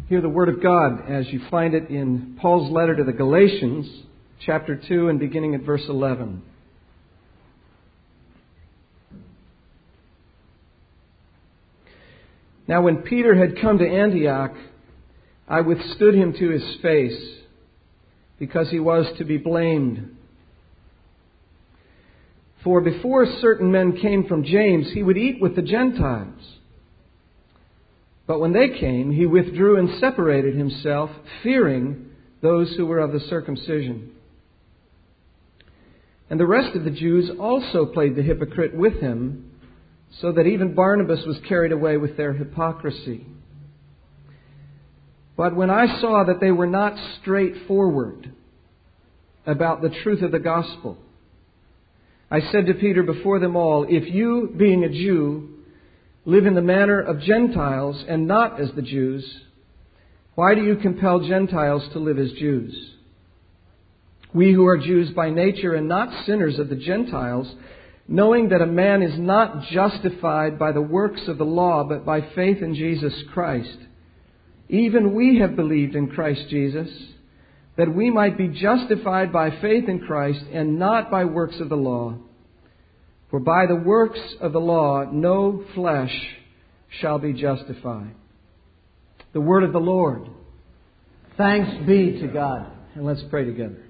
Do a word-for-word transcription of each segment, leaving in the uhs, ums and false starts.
Hear the Word of God as you find it in Paul's letter to the Galatians, chapter two, and beginning at verse eleven. Now when Peter had come to Antioch, I withstood him to his face, because he was to be blamed. For before certain men came from James, he would eat with the Gentiles. But when they came, he withdrew and separated himself, fearing those who were of the circumcision. And the rest of the Jews also played the hypocrite with him, so that even Barnabas was carried away with their hypocrisy. But when I saw that they were not straightforward about the truth of the gospel, I said to Peter before them all, "If you, being a Jew, live in the manner of Gentiles and not as the Jews, why do you compel Gentiles to live as Jews? We who are Jews by nature and not sinners of the Gentiles, knowing that a man is not justified by the works of the law, but by faith in Jesus Christ. Even we have believed in Christ Jesus, that we might be justified by faith in Christ and not by works of the law. For by the works of the law no flesh shall be justified." The word of the Lord. Thanks be to God. And let's pray together.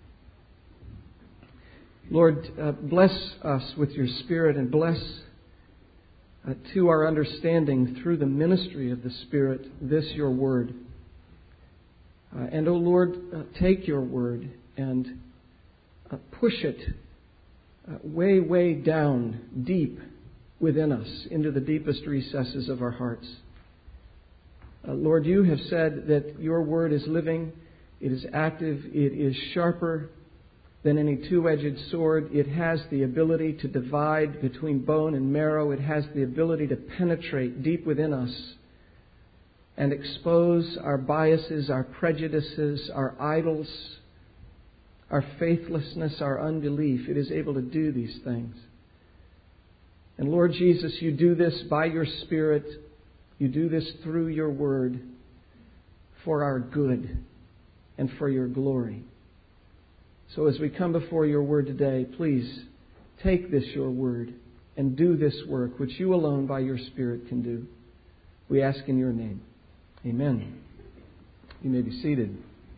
Lord, uh, bless us with your Spirit, and bless uh, to our understanding through the ministry of the Spirit this your word. Uh, and, O Lord, uh, take your word and uh, push it uh, way, way down deep within us into the deepest recesses of our hearts. Uh, Lord, you have said that your word is living, it is active, it is sharper than any two-edged sword. It has the ability to divide between bone and marrow. It has the ability to penetrate deep within us and expose our biases, our prejudices, our idols, our faithlessness, our unbelief. It is able to do these things. And Lord Jesus, you do this by your Spirit. You do this through your word for our good and for your glory. So as we come before your word today, please take this, your word, and do this work which you alone by your Spirit can do. We ask in your name. Amen. You may be seated.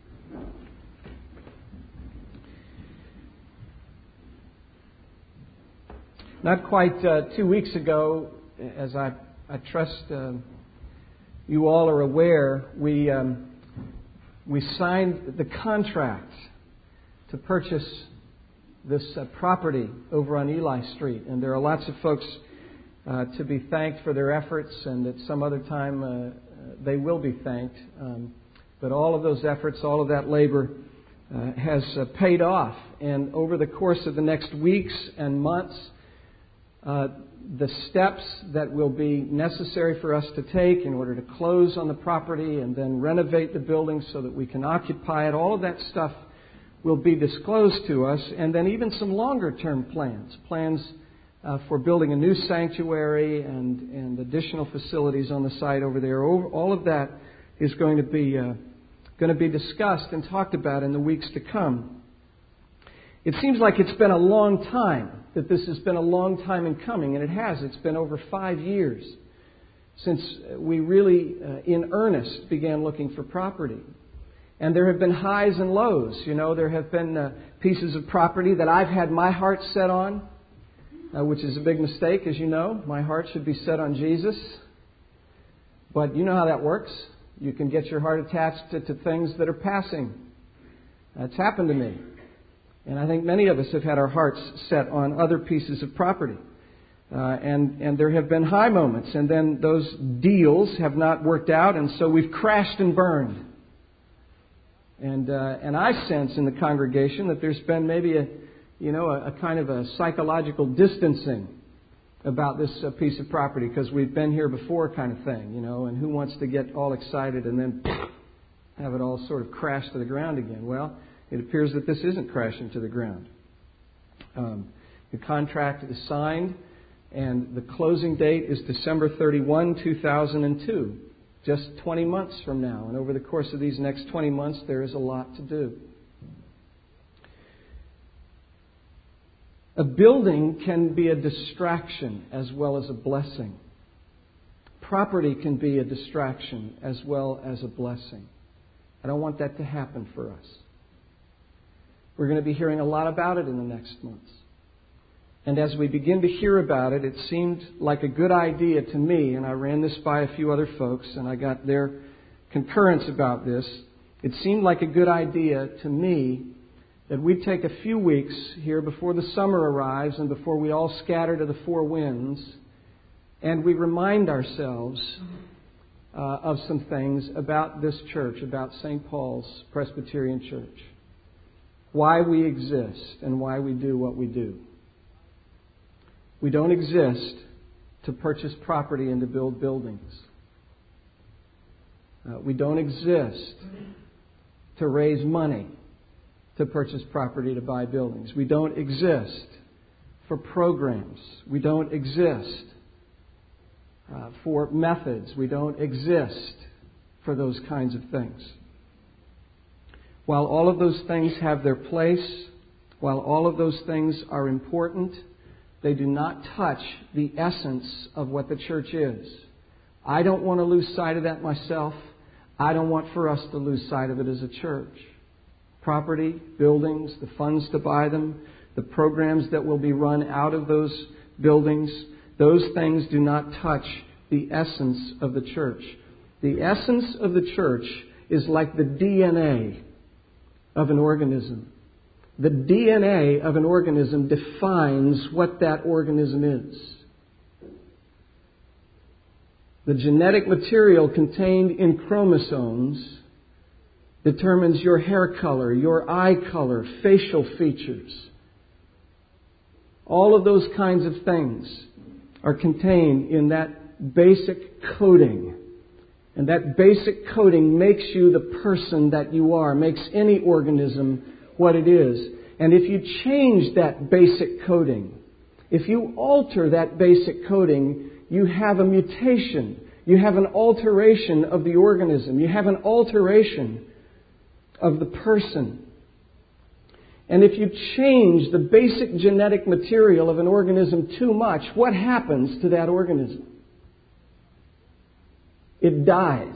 Not quite uh, two weeks ago, as I, I trust uh, you all are aware, we um, we signed the contract to purchase this uh, property over on Eli Street. And there are lots of folks uh, to be thanked for their efforts, and at some other time uh, they will be thanked. Um, but all of those efforts, all of that labor uh, has uh, paid off. And over the course of the next weeks and months, uh, the steps that will be necessary for us to take in order to close on the property and then renovate the building so that we can occupy it, all of that stuff will be disclosed to us. And then even some longer-term plans, plans Uh, for building a new sanctuary and, and additional facilities on the site over there. All of that is going to be uh, going to be discussed and talked about in the weeks to come. It seems like it's been a long time, that this has been a long time in coming, and it has. It's been over five years since we really, uh, in earnest, began looking for property. And there have been highs and lows. You know, there have been uh, pieces of property that I've had my heart set on, Uh, which is a big mistake, as you know. My heart should be set on Jesus. But you know how that works. You can get your heart attached to, to things that are passing. That's happened to me. And I think many of us have had our hearts set on other pieces of property. Uh, and, and there have been high moments. And then those deals have not worked out. And so we've crashed and burned. And, uh, and I sense in the congregation that there's been maybe a You know, a, a kind of a psychological distancing about this uh, piece of property because we've been here before kind of thing, you know, and who wants to get all excited and then have it all sort of crash to the ground again? Well, it appears that this isn't crashing to the ground. Um, the contract is signed, and the closing date is December thirty-first, two thousand two. just twenty months from now. And over the course of these next twenty months, there is a lot to do. A building can be a distraction as well as a blessing. Property can be a distraction as well as a blessing. I don't want that to happen for us. We're going to be hearing a lot about it in the next months. And as we begin to hear about it, it seemed like a good idea to me, and I ran this by a few other folks, and I got their concurrence about this. It seemed like a good idea to me that we take a few weeks here before the summer arrives and before we all scatter to the four winds, and we remind ourselves uh, of some things about this church, about Saint Paul's Presbyterian Church, why we exist and why we do what we do. We don't exist to purchase property and to build buildings. Uh, we don't exist to raise money to purchase property to buy buildings. We don't exist for programs. We don't exist uh, for methods. We don't exist for those kinds of things. While all of those things have their place, while all of those things are important, they do not touch the essence of what the church is. I don't want to lose sight of that myself. I don't want for us to lose sight of it as a church. Property, buildings, the funds to buy them, the programs that will be run out of those buildings, those things do not touch the essence of the church. The essence of the church is like the D N A of an organism. The D N A of an organism defines what that organism is. The genetic material contained in chromosomes determines your hair color, your eye color, facial features. All of those kinds of things are contained in that basic coding. And that basic coding makes you the person that you are, makes any organism what it is. And if you change that basic coding, if you alter that basic coding, you have a mutation. You have an alteration of the organism. You have an alteration of the person. And if you change the basic genetic material of an organism too much, what happens to that organism? It dies.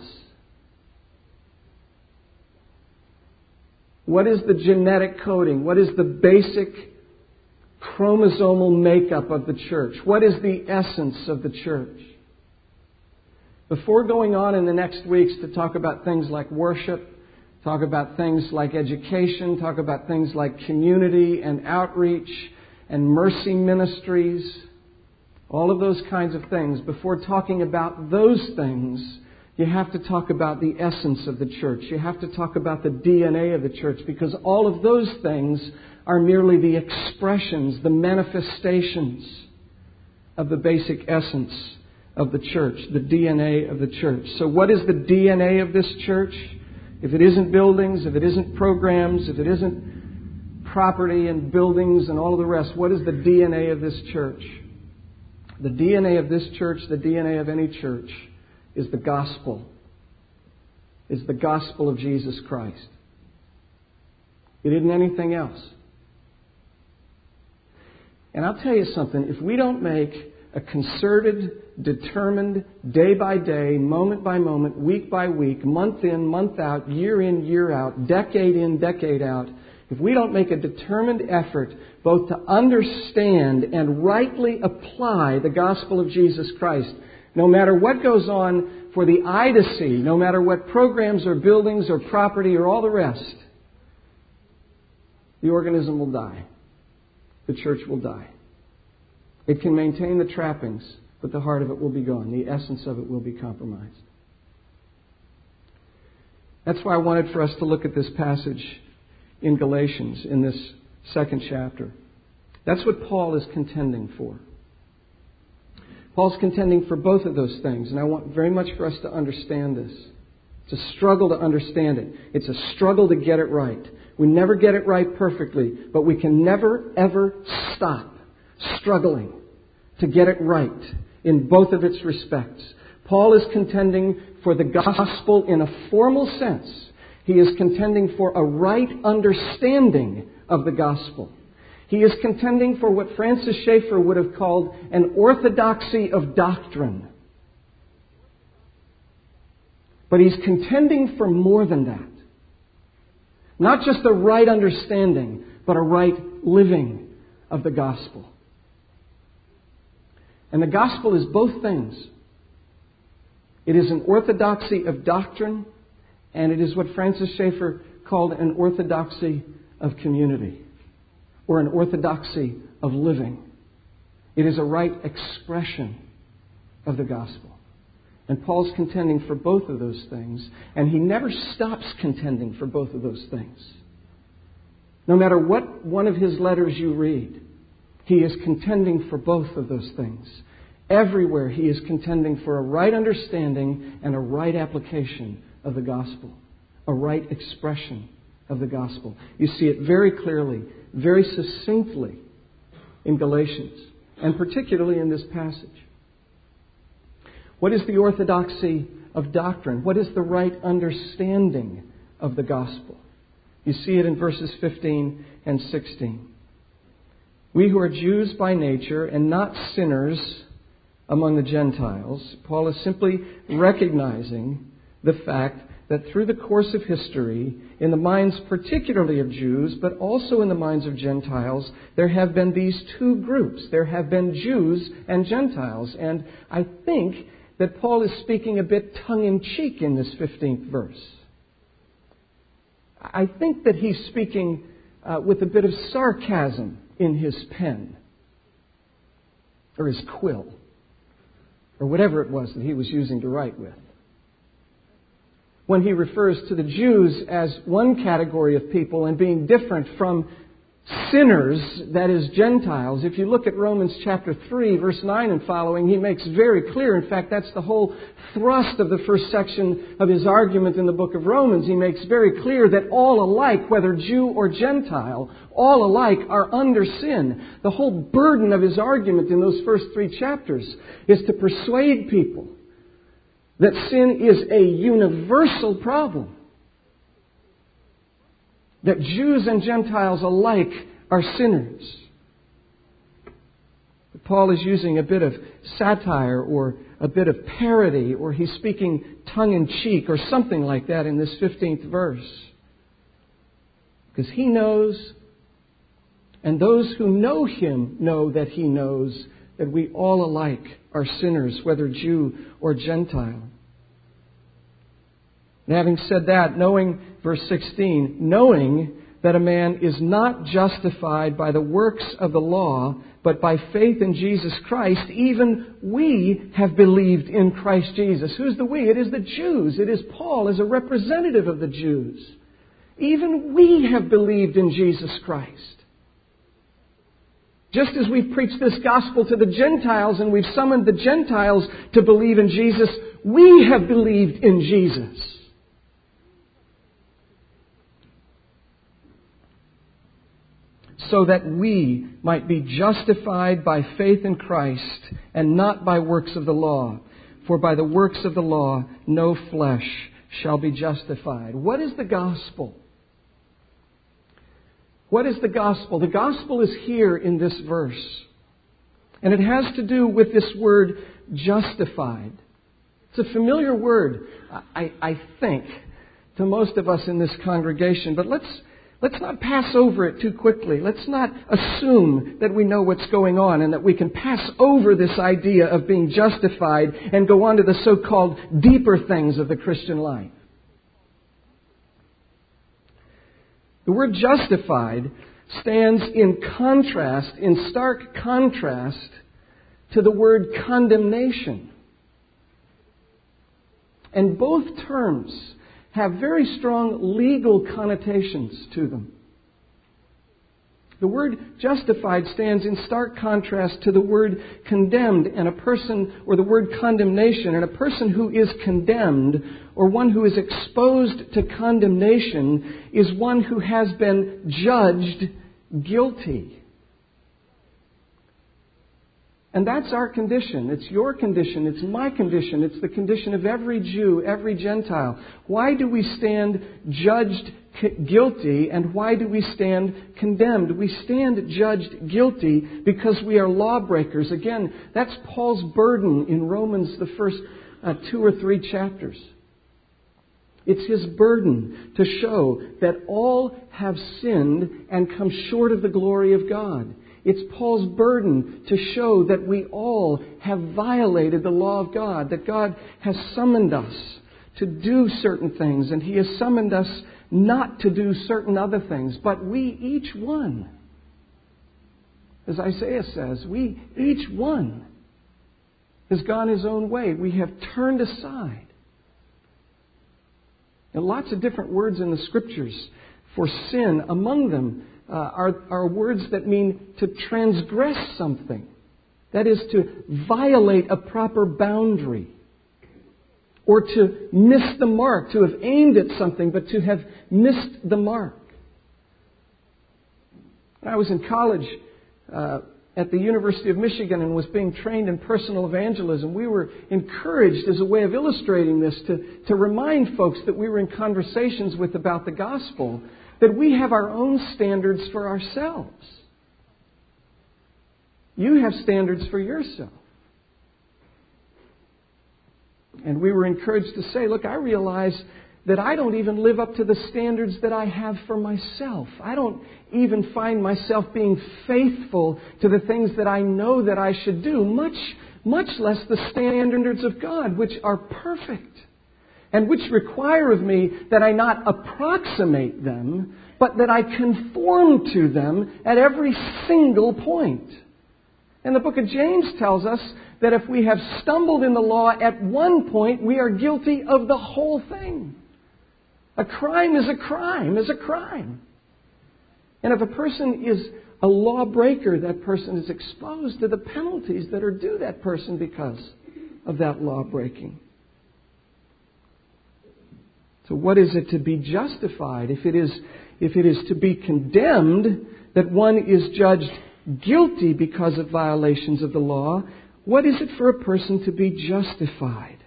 What is the genetic coding? What is the basic chromosomal makeup of the church? What is the essence of the church? Before going on in the next weeks to talk about things like worship, talk about things like education, talk about things like community and outreach and mercy ministries, all of those kinds of things. Before talking about those things, you have to talk about the essence of the church. You have to talk about the D N A of the church, because all of those things are merely the expressions, the manifestations of the basic essence of the church, the D N A of the church. So what is the D N A of this church? If it isn't buildings, if it isn't programs, if it isn't property and buildings and all of the rest, what is the D N A of this church? The D N A of this church, the D N A of any church, is the gospel. Is the gospel of Jesus Christ. It isn't anything else. And I'll tell you something, if we don't make a concerted, determined, day by day, moment by moment, week by week, month in, month out, year in, year out, decade in, decade out, if we don't make a determined effort both to understand and rightly apply the gospel of Jesus Christ, no matter what goes on for the eye to see, no matter what programs or buildings or property or all the rest, the organism will die. The church will die. It can maintain the trappings, but the heart of it will be gone. The essence of it will be compromised. That's why I wanted for us to look at this passage in Galatians, in this second chapter. That's what Paul is contending for. Paul's contending for both of those things, and I want very much for us to understand this. It's a struggle to understand it. It's a struggle to get it right. We never get it right perfectly, but we can never, ever stop struggling to get it right in both of its respects. Paul is contending for the gospel in a formal sense. He is contending for a right understanding of the gospel. He is contending for what Francis Schaeffer would have called an orthodoxy of doctrine. But he's contending for more than that. Not just a right understanding, but a right living of the gospel. And the gospel is both things. It is an orthodoxy of doctrine, and it is what Francis Schaeffer called an orthodoxy of community, or an orthodoxy of living. It is a right expression of the gospel. And Paul's contending for both of those things, and he never stops contending for both of those things. No matter what one of his letters you read, he is contending for both of those things. Everywhere he is contending for a right understanding and a right application of the gospel, a right expression of the gospel. You see it very clearly, very succinctly in Galatians, and particularly in this passage. What is the orthodoxy of doctrine? What is the right understanding of the gospel? You see it in verses fifteen and sixteen. We who are Jews by nature and not sinners among the Gentiles, Paul is simply recognizing the fact that through the course of history, in the minds particularly of Jews, but also in the minds of Gentiles, there have been these two groups. There have been Jews and Gentiles. And I think that Paul is speaking a bit tongue-in-cheek in this fifteenth verse. I think that he's speaking uh, with a bit of sarcasm in his pen, or his quill, or whatever it was that he was using to write with. When he refers to the Jews as one category of people and being different from sinners, that is Gentiles, if you look at Romans chapter three, verse nine and following, he makes very clear, in fact, that's the whole thrust of the first section of his argument in the book of Romans. He makes very clear that all alike, whether Jew or Gentile, all alike are under sin. The whole burden of his argument in those first three chapters is to persuade people that sin is a universal problem. That Jews and Gentiles alike are sinners. But Paul is using a bit of satire or a bit of parody, or he's speaking tongue-in-cheek or something like that in this fifteenth verse. Because he knows, and those who know him know that he knows, that we all alike are sinners, whether Jew or Gentile. And having said that, knowing, verse sixteen, knowing that a man is not justified by the works of the law, but by faith in Jesus Christ, even we have believed in Christ Jesus. Who's the we? It is the Jews. It is Paul as a representative of the Jews. Even we have believed in Jesus Christ. Just as we've preached this gospel to the Gentiles and we've summoned the Gentiles to believe in Jesus, we have believed in Jesus. So that we might be justified by faith in Christ and not by works of the law. For by the works of the law no flesh shall be justified. What is the gospel? What is the gospel? The gospel is here in this verse. And it has to do with this word justified. It's a familiar word, I, I think, to most of us in this congregation. But let's Let's not pass over it too quickly. Let's not assume that we know what's going on and that we can pass over this idea of being justified and go on to the so-called deeper things of the Christian life. The word justified stands in contrast, in stark contrast, to the word condemnation. And both terms have very strong legal connotations to them. The word justified stands in stark contrast to the word condemned, and a person, or the word condemnation, and a person who is condemned, or one who is exposed to condemnation, is one who has been judged guilty. And that's our condition. It's your condition. It's my condition. It's the condition of every Jew, every Gentile. Why do we stand judged guilty, and why do we stand condemned? We stand judged guilty because we are lawbreakers. Again, that's Paul's burden in Romans, the first uh, two or three chapters. It's his burden to show that all have sinned and come short of the glory of God. It's Paul's burden to show that we all have violated the law of God, that God has summoned us to do certain things, and He has summoned us not to do certain other things. But we, each one, as Isaiah says, we, each one, has gone his own way. We have turned aside. There are lots of different words in the Scriptures for sin. Among them uh, are, are words that mean to transgress something. That is, to violate a proper boundary. Or to miss the mark, to have aimed at something, but to have missed the mark. When I was in college uh, at the University of Michigan and was being trained in personal evangelism, we were encouraged as a way of illustrating this to, to remind folks that we were in conversations with about the gospel, that we have our own standards for ourselves. You have standards for yourself. And we were encouraged to say, look, I realize that I don't even live up to the standards that I have for myself. I don't even find myself being faithful to the things that I know that I should do, much, much less the standards of God, which are perfect and which require of me that I not approximate them, but that I conform to them at every single point. And the book of James tells us that if we have stumbled in the law at one point, we are guilty of the whole thing. A crime is a crime, is a crime. And if a person is a lawbreaker, that person is exposed to the penalties that are due that person because of that lawbreaking. So what is it to be justified? If it is, if it is to be condemned, that one is judged guilty because of violations of the law, what is it for a person to be justified?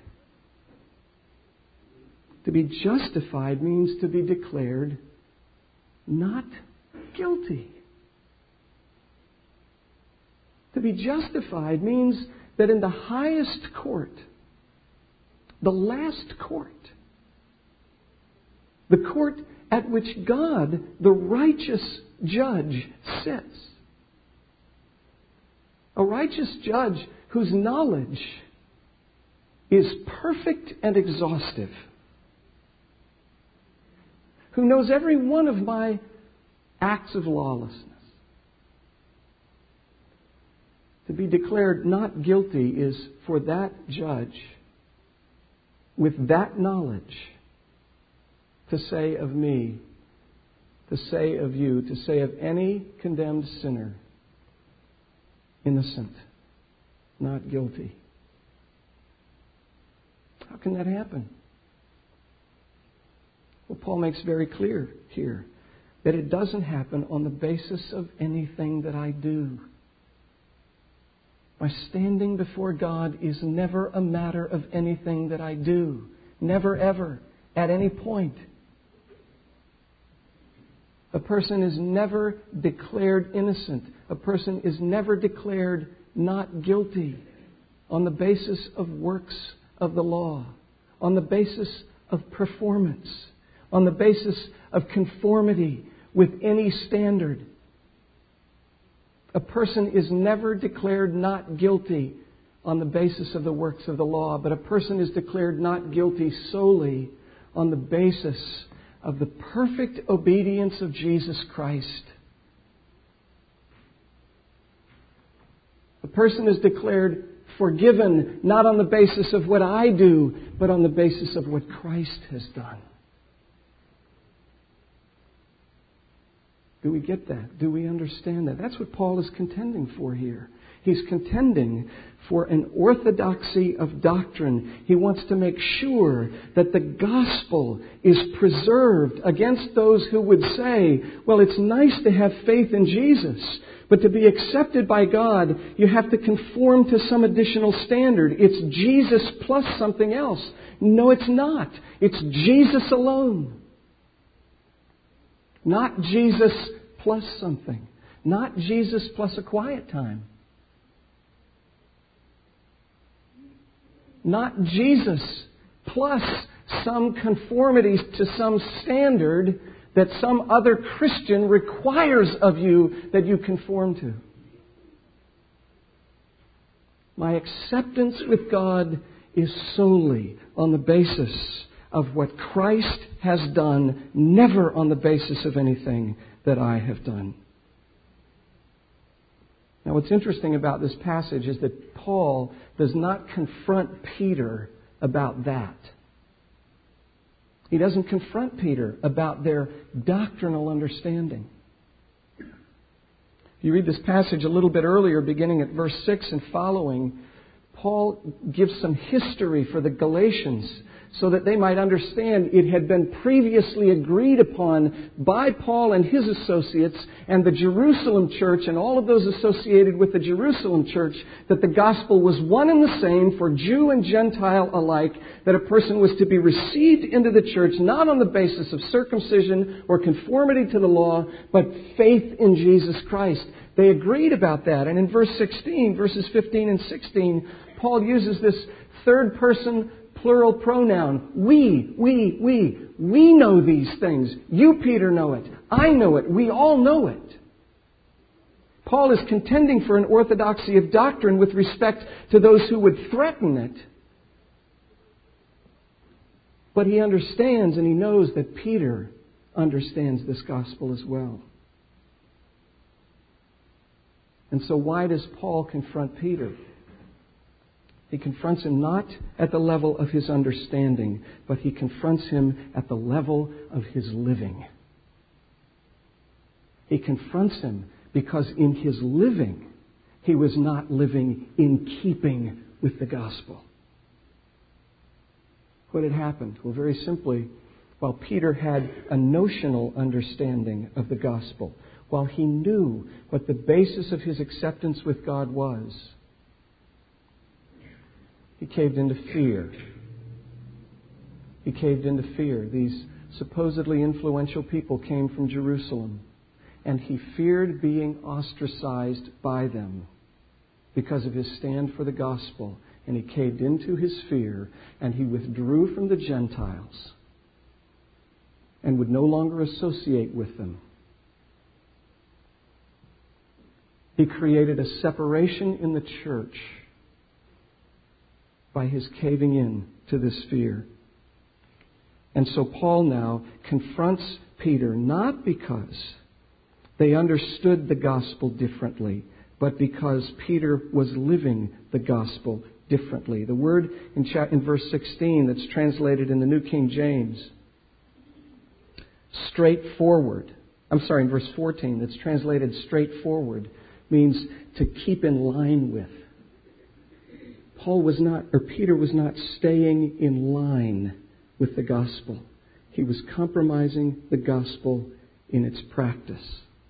To be justified means to be declared not guilty. To be justified means that in the highest court, the last court, the court at which God, the righteous judge, sits, a righteous judge whose knowledge is perfect and exhaustive, who knows every one of my acts of lawlessness. To be declared not guilty is for that judge, with that knowledge, to say of me, to say of you, to say of any condemned sinner, innocent, not guilty. How can that happen? Well, Paul makes very clear here that it doesn't happen on the basis of anything that I do. My standing before God is never a matter of anything that I do. Never, ever, at any point. A person is never declared innocent. A person is never declared not guilty on the basis of works of the law, on the basis of performance, on the basis of conformity with any standard. A person is never declared not guilty on the basis of the works of the law, but a person is declared not guilty solely on the basis of the perfect obedience of Jesus Christ. A person is declared forgiven not on the basis of what I do, but on the basis of what Christ has done. Do we get that? Do we understand that? That's what Paul is contending for here. He He's contending for an orthodoxy of doctrine. He wants to make sure that the gospel is preserved against those who would say, well, it's nice to have faith in Jesus, but to be accepted by God, you have to conform to some additional standard. It's Jesus plus something else. No, it's not. It's Jesus alone. Not Jesus plus something. Not Jesus plus a quiet time. Not Jesus plus some conformities to some standard that some other Christian requires of you that you conform to. My acceptance with God is solely on the basis of what Christ has done, never on the basis of anything that I have done. Now, what's interesting about this passage is that Paul does not confront Peter about that. He doesn't confront Peter about their doctrinal understanding. If you read this passage a little bit earlier, beginning at verse six and following, Paul gives some history for the Galatians so that they might understand it had been previously agreed upon by Paul and his associates and the Jerusalem church and all of those associated with the Jerusalem church that the gospel was one and the same for Jew and Gentile alike, that a person was to be received into the church not on the basis of circumcision or conformity to the law, but faith in Jesus Christ. They agreed about that. And in verse sixteen, verses fifteen and sixteen, Paul uses this third person plural pronoun. We, we, we. We know these things. You, Peter, know it. I know it. We all know it. Paul is contending for an orthodoxy of doctrine with respect to those who would threaten it. But he understands and he knows that Peter understands this gospel as well. And so why does Paul confront Peter? He confronts him not at the level of his understanding, but he confronts him at the level of his living. He confronts him because in his living, he was not living in keeping with the gospel. What had happened? Well, very simply, while Peter had a notional understanding of the gospel, while he knew what the basis of his acceptance with God was, he caved into fear. He caved into fear. These supposedly influential people came from Jerusalem, and he feared being ostracized by them because of his stand for the gospel. And he caved into his fear, and he withdrew from the Gentiles and would no longer associate with them. He created a separation in the church by his caving in to this fear. And so Paul now confronts Peter not because they understood the gospel differently, but because Peter was living the gospel differently. The word in, cha- in verse sixteen that's translated in the New King James, straightforward. I'm sorry, in verse fourteen that's translated straightforward, means to keep in line with. Paul was not, or Peter was not staying in line with the gospel. He was compromising the gospel in its practice.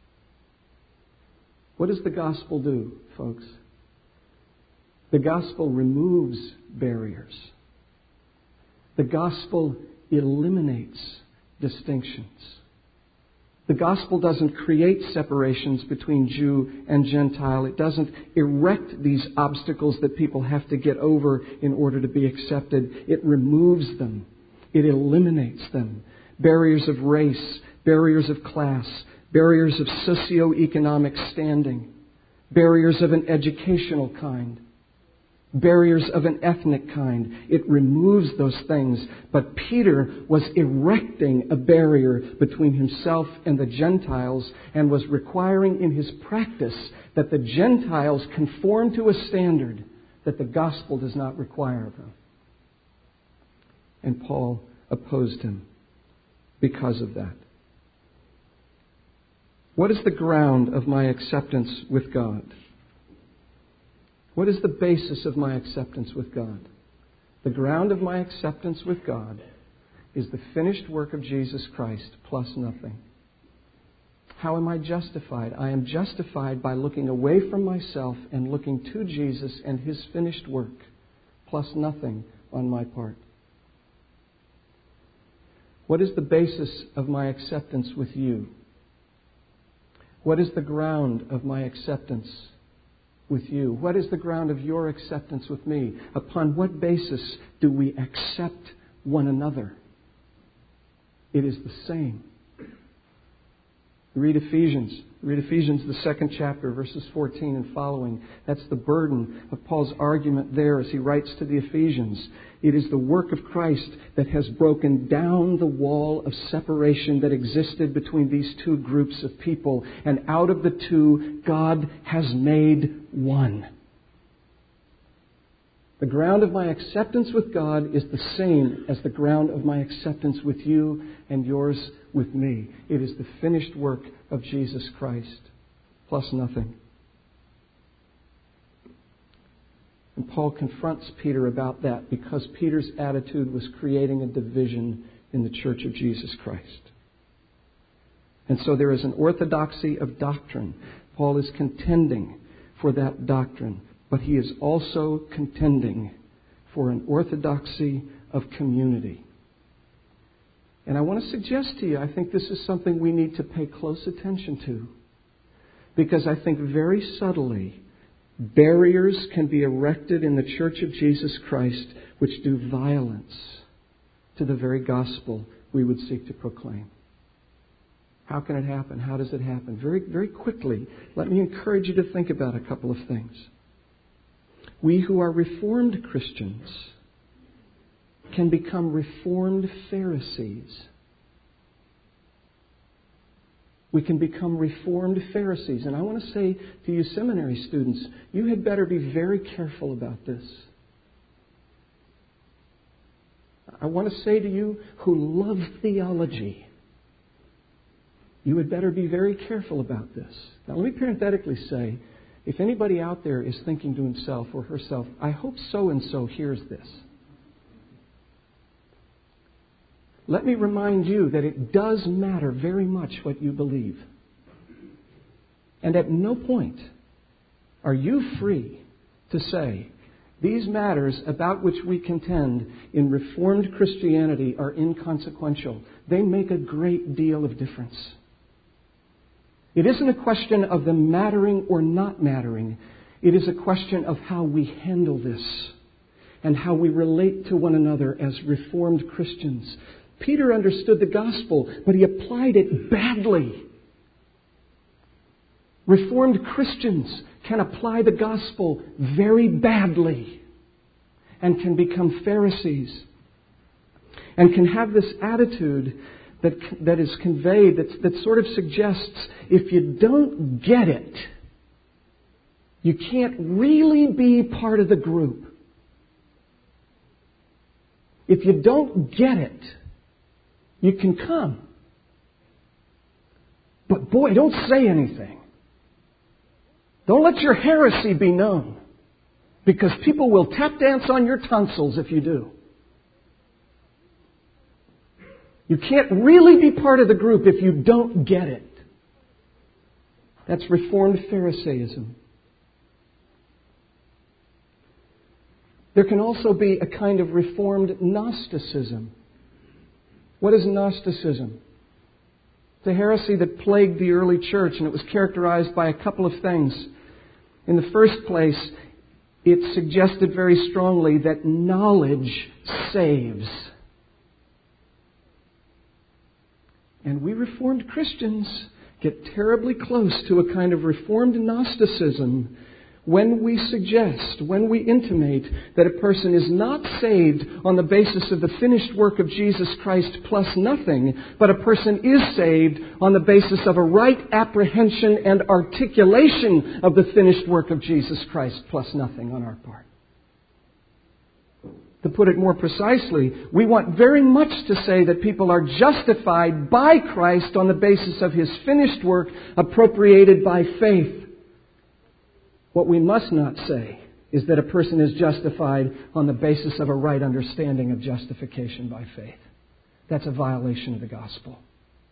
What does the gospel do, folks? The gospel removes barriers. The gospel eliminates distinctions. The gospel doesn't create separations between Jew and Gentile. It doesn't erect these obstacles that people have to get over in order to be accepted. It removes them. It eliminates them. Barriers of race, barriers of class, barriers of socioeconomic standing, barriers of an educational kind, barriers of an ethnic kind. It removes those things. But Peter was erecting a barrier between himself and the Gentiles and was requiring in his practice that the Gentiles conform to a standard that the gospel does not require of them. And Paul opposed him because of that. What is the ground of my acceptance with God? What is the basis of my acceptance with God? The ground of my acceptance with God is the finished work of Jesus Christ plus nothing. How am I justified? I am justified by looking away from myself and looking to Jesus and His finished work plus nothing on my part. What is the basis of my acceptance with you? What is the ground of my acceptance with you? What is the ground of your acceptance with me? Upon what basis do we accept one another? It is the same. Read Ephesians. Read Ephesians, the second chapter, verses fourteen and following. That's the burden of Paul's argument there as he writes to the Ephesians. It is the work of Christ that has broken down the wall of separation that existed between these two groups of people. And out of the two, God has made one. The ground of my acceptance with God is the same as the ground of my acceptance with you and yours with me. It is the finished work of Jesus Christ, plus nothing. And Paul confronts Peter about that because Peter's attitude was creating a division in the church of Jesus Christ. And so there is an orthodoxy of doctrine. Paul is contending for that doctrine. But he is also contending for an orthodoxy of community. And I want to suggest to you, I think this is something we need to pay close attention to. Because I think very subtly, barriers can be erected in the Church of Jesus Christ which do violence to the very gospel we would seek to proclaim. How can it happen? How does it happen? Very, very quickly, let me encourage you to think about a couple of things. We who are Reformed Christians can become Reformed Pharisees. We can become Reformed Pharisees. And I want to say to you seminary students, you had better be very careful about this. I want to say to you who love theology, you had better be very careful about this. Now let me parenthetically say, if anybody out there is thinking to himself or herself, I hope so-and-so hears this. Let me remind you that it does matter very much what you believe. And at no point are you free to say, these matters about which we contend in Reformed Christianity are inconsequential. They make a great deal of difference. It isn't a question of them mattering or not mattering. It is a question of how we handle this and how we relate to one another as Reformed Christians. Peter understood the gospel, but he applied it badly. Reformed Christians can apply the gospel very badly and can become Pharisees and can have this attitude that that is conveyed that, that sort of suggests if you don't get it, you can't really be part of the group. If you don't get it, you can come. But boy, don't say anything. Don't let your heresy be known, because people will tap dance on your tonsils if you do. You can't really be part of the group if you don't get it. That's Reformed Pharisaism. There can also be a kind of Reformed Gnosticism. What is Gnosticism? It's a heresy that plagued the early church, and it was characterized by a couple of things. In the first place, it suggested very strongly that knowledge saves. And we Reformed Christians get terribly close to a kind of Reformed Gnosticism when we suggest, when we intimate that a person is not saved on the basis of the finished work of Jesus Christ plus nothing, but a person is saved on the basis of a right apprehension and articulation of the finished work of Jesus Christ plus nothing on our part. To put it more precisely, we want very much to say that people are justified by Christ on the basis of His finished work appropriated by faith. What we must not say is that a person is justified on the basis of a right understanding of justification by faith. That's a violation of the gospel.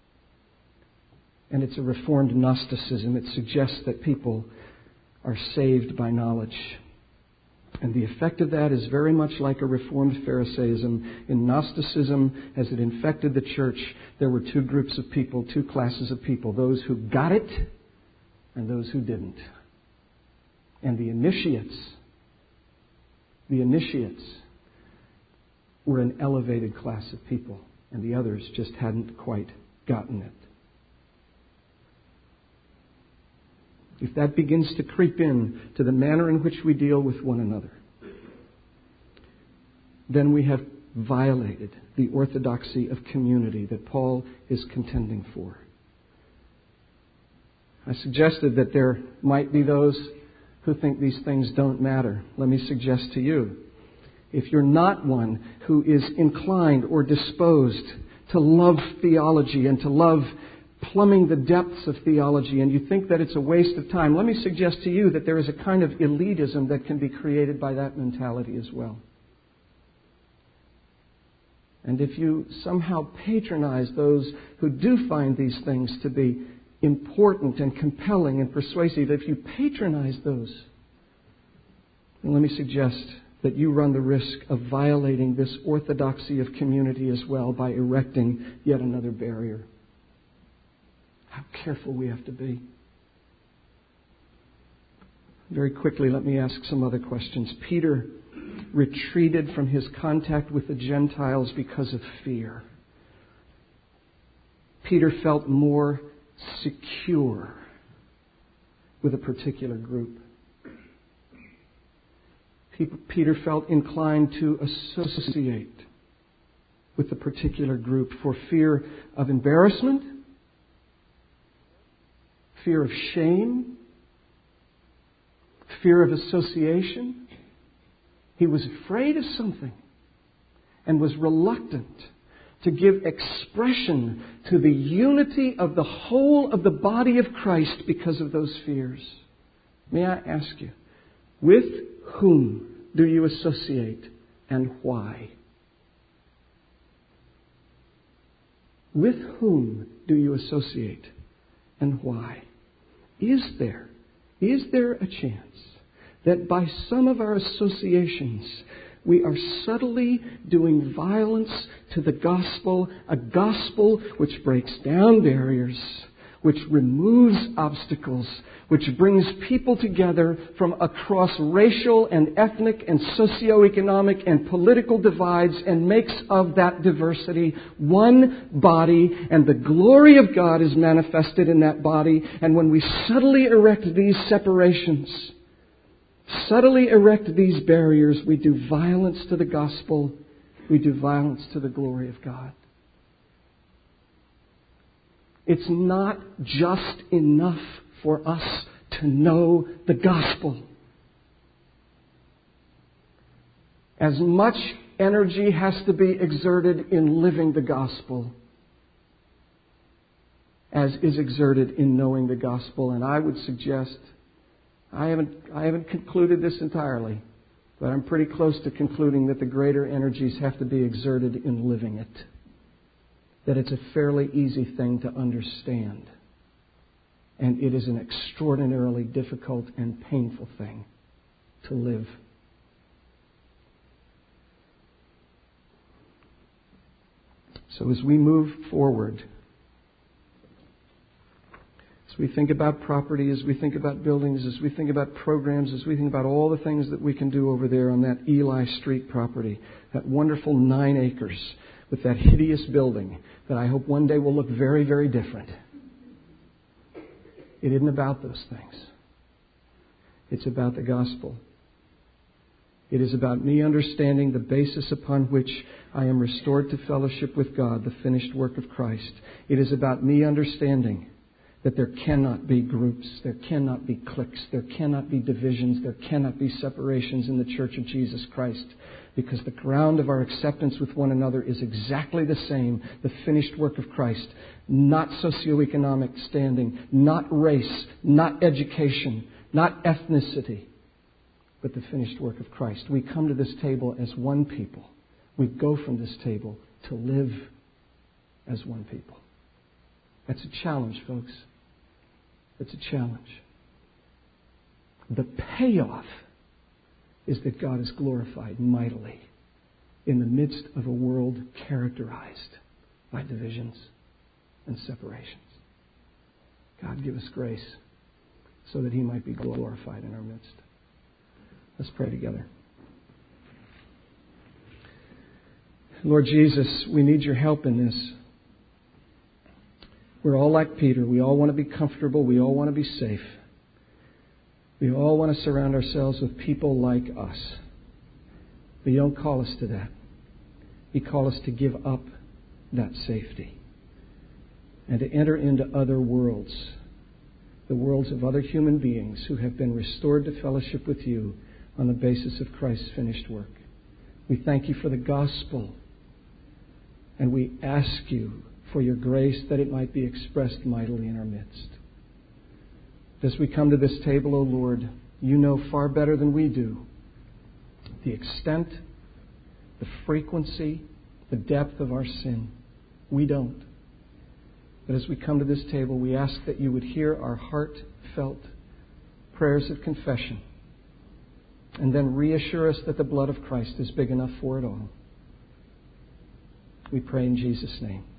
And it's a reformed Gnosticism. It suggests that people are saved by knowledge. And the effect of that is very much like a reformed Pharisaism. In Gnosticism, as it infected the church, there were two groups of people, two classes of people, those who got it and those who didn't. And the initiates, the initiates were an elevated class of people, and the others just hadn't quite gotten it. If that begins to creep in to the manner in which we deal with one another, then we have violated the orthodoxy of community that Paul is contending for. I suggested that there might be those who think these things don't matter. Let me suggest to you, if you're not one who is inclined or disposed to love theology and to love plumbing the depths of theology, and you think that it's a waste of time, let me suggest to you that there is a kind of elitism that can be created by that mentality as well. And if you somehow patronize those who do find these things to be important and compelling and persuasive, if you patronize those, then let me suggest that you run the risk of violating this orthodoxy of community as well by erecting yet another barrier. How careful we have to be. Very quickly, let me ask some other questions. Peter retreated from his contact with the Gentiles because of fear. Peter felt more secure with a particular group. Peter felt inclined to associate with a particular group for fear of embarrassment, fear of shame, fear of association. He was afraid of something and was reluctant to give expression to the unity of the whole of the body of Christ because of those fears. May I ask you, with whom do you associate and why? With whom do you associate and why? Is there, is there a chance that by some of our associations we are subtly doing violence to the gospel, a gospel which breaks down barriers, which removes obstacles, which brings people together from across racial and ethnic and socioeconomic and political divides and makes of that diversity one body, and the glory of God is manifested in that body. And when we subtly erect these separations, subtly erect these barriers, we do violence to the gospel, we do violence to the glory of God. It's not just enough for us to know the gospel. As much energy has to be exerted in living the gospel as is exerted in knowing the gospel. And I would suggest, I haven't, I haven't concluded this entirely, but I'm pretty close to concluding that the greater energies have to be exerted in living it. That it's a fairly easy thing to understand. And it is an extraordinarily difficult and painful thing to live. So as we move forward, as we think about property, as we think about buildings, as we think about programs, as we think about all the things that we can do over there on that Eli Street property, that wonderful nine acres with that hideous building that I hope one day will look very, very different. It isn't about those things. It's about the gospel. It is about me understanding the basis upon which I am restored to fellowship with God, the finished work of Christ. It is about me understanding that there cannot be groups, there cannot be cliques, there cannot be divisions, there cannot be separations in the Church of Jesus Christ. Because the ground of our acceptance with one another is exactly the same, the finished work of Christ. Not socioeconomic standing, not race, not education, not ethnicity, but but the finished work of Christ. We come to this table as one people. We go from this table to live as one people. That's a challenge, folks. It's a challenge. The payoff is that God is glorified mightily in the midst of a world characterized by divisions and separations. God, give us grace so that He might be glorified in our midst. Let's pray together. Lord Jesus, we need your help in this. We're all like Peter. We all want to be comfortable. We all want to be safe. We all want to surround ourselves with people like us. But you don't call us to that. You call us to give up that safety and to enter into other worlds, the worlds of other human beings who have been restored to fellowship with you on the basis of Christ's finished work. We thank you for the gospel, and we ask you for your grace that it might be expressed mightily in our midst. As we come to this table, O Lord, you know far better than we do the extent, the frequency, the depth of our sin. We don't. But as we come to this table, we ask that you would hear our heartfelt prayers of confession and then reassure us that the blood of Christ is big enough for it all. We pray in Jesus' name.